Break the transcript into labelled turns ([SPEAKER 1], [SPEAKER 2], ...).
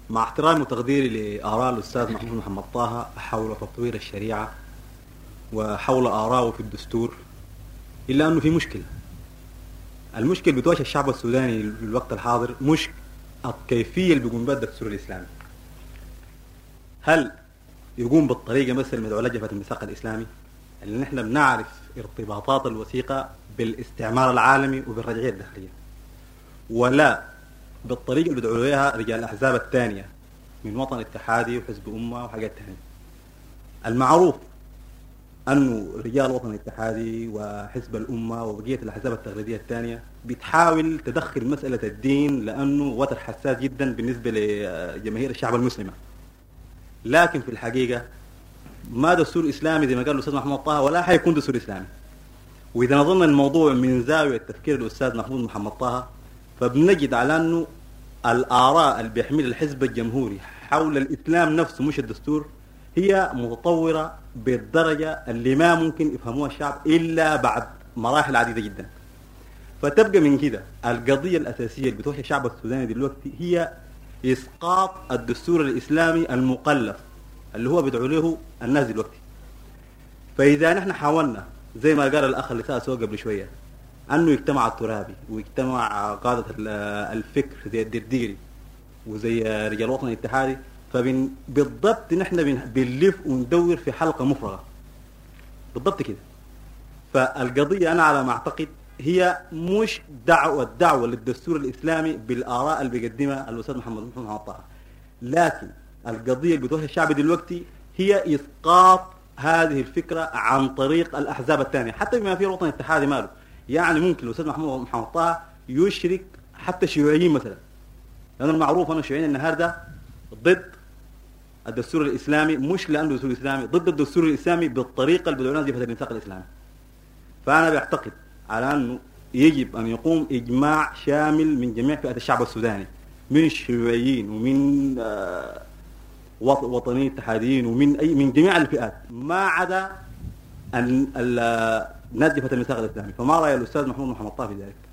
[SPEAKER 1] مع احترامي وتقديري لآراء الأستاذ محمد طه حول تطوير الشريعة وحول آرائه في الدستور، إلا أنه في مشكلة. المشكلة بتواجه الشعب السوداني في الوقت الحاضر مش الكيفية اللي بيقوم بها الدستور الإسلامي. هل يقوم بالطريقة مثل ما لجنة الميثاق الإسلامي اللي نحن بنعرف ارتباطات الوثيقة بالاستعمار العالمي وبالرجعية الداخلية، ولا بالطريقة اللي بيدعوا لها رجال الأحزاب الثانية من وطن اتحادي وحزب أمة وحاجات ثانية؟ المعروف أنه رجال الوطن الاتحادي وحزب الأمة وبقية الأحزاب التقليدية الثانية بتحاول تدخل مسألة الدين لأنه وتر حساس جدا بالنسبة لجماهير الشعب المسلمة، لكن في الحقيقة ما دستور إسلامي زي ما قال الأستاذ محمد طه ولا حيكون دستور إسلامي. وإذا نظرنا الموضوع من زاوية تفكير الأستاذ محمد طه فبنجد على أنه الآراء اللي بيحمل الحزب الجمهوري حول الإسلام نفسه مش الدستور هي متطورة بالدرجة اللي ما ممكن يفهموها الشعب إلا بعد مراحل عديدة جدا. فتبقى من كده القضية الأساسية اللي بتوحي الشعب السوداني دلوقتي هي إسقاط الدستور الإسلامي المقلف اللي هو بيدعو له الناس دلوقتي. فإذا نحن حاولنا زي ما قال الأخ اللي سأل سؤال قبل شوية أنه يجتمع الترابي ويجتمع قادة الفكر زي الدرديري وزي رجال الوطن الاتحادي، فبالضبط نحن بنلف وندور في حلقة مفرغة بالضبط كده. فالقضية أنا على ما أعتقد هي مش دعوة للدستور الإسلامي بالآراء اللي بيقدمها الأستاذ محمد طه، لكن القضية اللي بتواجه الشعب دلوقتي هي إسقاط هذه الفكرة عن طريق الأحزاب الثانية، حتى بما فيه الوطن الاتحادي ماله. يعني ممكن الأستاذ محمد طه يشرك حتى الشيوعيين مثلا، لأنه المعروف أن الشيوعيين النهارده ضد الدستور الإسلامي، مش لأنه الدستور الإسلامي، ضد الدستور الإسلامي بالطريقة اللي بدأوا ناس الميثاق الإسلامي. فأنا بعتقد على أنه يجب أن يقوم إجماع شامل من جميع فئات الشعب السوداني، من الشيوعيين ومن وطنيين اتحاديين ومن من جميع الفئات ما عدا نادفة الميثاق الإسلامي. فما رأي الأستاذ محمد طه في ذلك؟